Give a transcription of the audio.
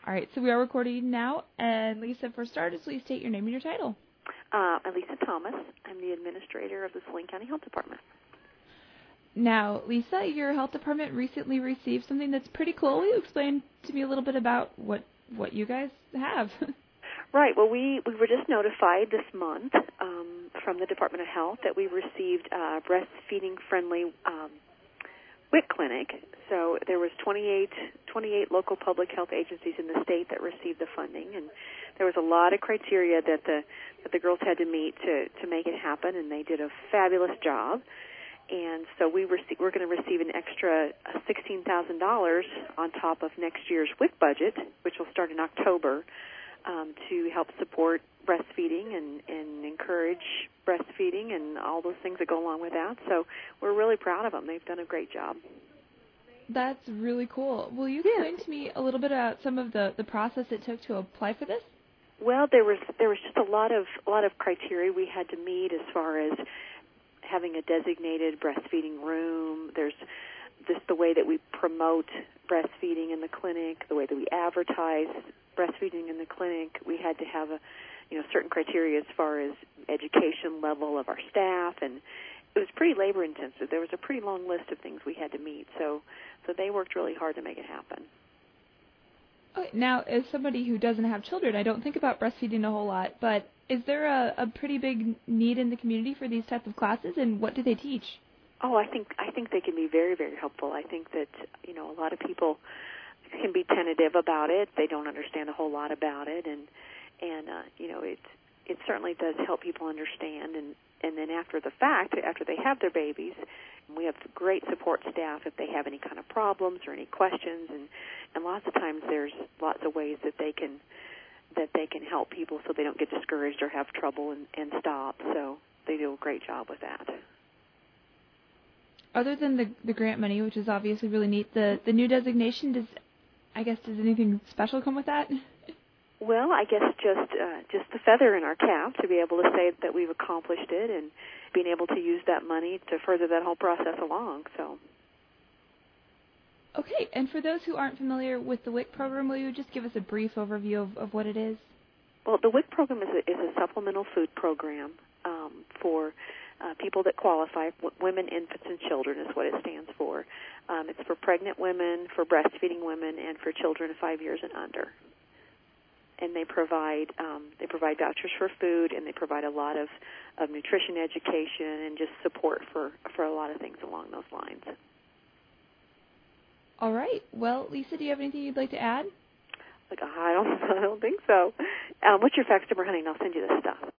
All right, so we are recording now. And Lisa, for starters, please state your name and your title. I'm Lisa Thomas. I'm the administrator of the Saline County Health Department. Now, Lisa, your health department recently received something that's pretty cool. Will you explain to me a little bit about what you guys have? Right. Well, we were just notified this month from the Department of Health that we received a breastfeeding-friendly WIC clinic. So there was 28 local public health agencies in the state that received the funding, and there was a lot of criteria that the girls had to meet to make it happen, and they did a fabulous job. And so we're going to receive an extra $16,000 on top of next year's WIC budget, which will start in October, to help support breastfeeding and encourage breastfeeding and all those things that go along with that. So we're really proud of them. They've done a great job. That's really cool. Will you explain to me a little bit about some of the process it took to apply for this? Well, there was just a lot of criteria we had to meet as far as having a designated breastfeeding room. There's just the way that we promote breastfeeding in the clinic, the way that we advertise breastfeeding in the clinic. We had to have certain criteria as far as education level of our staff, and it was pretty labor intensive. There was a pretty long list of things we had to meet, so they worked really hard to make it happen. Okay, now, as somebody who doesn't have children, I don't think about breastfeeding a whole lot, but is there a pretty big need in the community for these types of classes, and what do they teach? Oh, I think they can be very, very helpful. I think that a lot of people can be tentative about it. They don't understand a whole lot about it, and it certainly does help people understand. And then after the fact, after they have their babies, we have great support staff if they have any kind of problems or any questions, and lots of times there's lots of ways that they can help people so they don't get discouraged or have trouble and stop. So they do a great job with that. Other than the grant money, which is obviously really neat, the new designation, does anything special come with that? Well, I guess just the feather in our cap to be able to say that we've accomplished it and being able to use that money to further that whole process along. So. Okay, and for those who aren't familiar with the WIC program, will you just give us a brief overview of what it is? Well, the WIC program is a supplemental food program for people that qualify. Women, infants, and children is what it stands for. It's for pregnant women, for breastfeeding women, and for children 5 years and under. And they provide vouchers for food, and they provide a lot of nutrition education and just support for a lot of things along those lines. All right. Well, Lisa, do you have anything you'd like to add? I don't think so. What's your fax number, honey? And I'll send you this stuff.